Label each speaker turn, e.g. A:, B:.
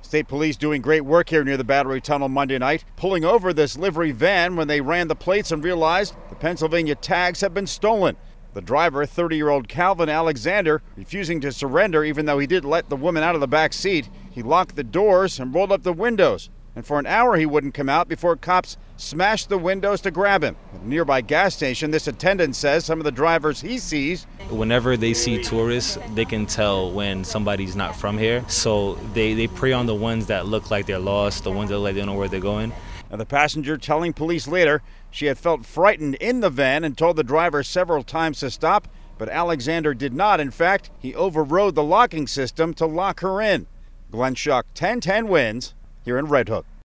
A: State Police doing great work here near the Battery Tunnel Monday night, pulling over this livery van when they ran the plates and realized the Pennsylvania tags had been stolen. The driver, 30-year-old Calvin Alexander, refusing to surrender even though he did let the woman out of the back seat. He locked the doors and rolled up the windows. And for an hour he wouldn't come out before cops smashed the windows to grab him. At a nearby gas station, this attendant says some of the drivers he sees.
B: Whenever they see tourists, they can tell when somebody's not from here. So they prey on the ones that look like they're lost, the ones that look like they don't know where they're going.
A: And the passenger telling police later she had felt frightened in the van and told the driver several times to stop, but Alexander did not. In fact, he overrode the locking system to lock her in. Glenn Schuck, 1010 Wins, here in Red Hook.